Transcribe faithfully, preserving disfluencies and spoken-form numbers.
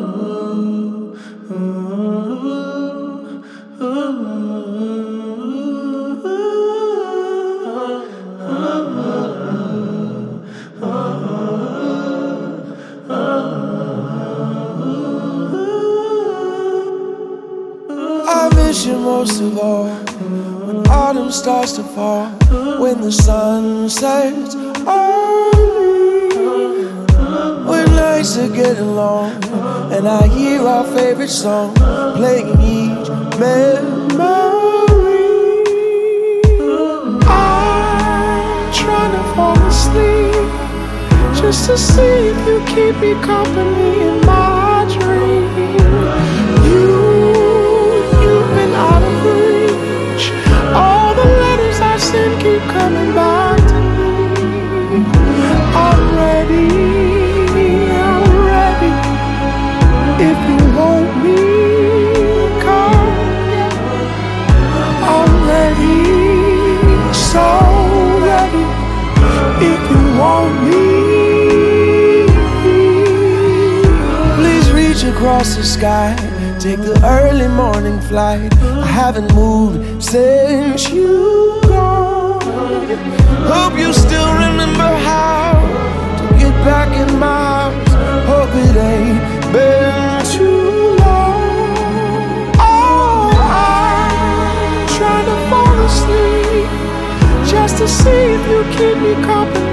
I miss you most of all when autumn starts to fall, when the sun sets early, when nights are getting long and I hear our favorite song playing each memory. I'm trying to fall asleep just to see if you keep me company in my dream. You out of reach, all the letters I send keep coming back to me. I'm ready, I'm ready. If you want me, come. I'm ready, so ready. If you want me, please reach across the sky, take the early morning flight. I haven't moved since you gone. Hope you still remember how to get back in my house. Hope it ain't been too long. Oh, I'm trying to fall asleep just to see if you keep me company.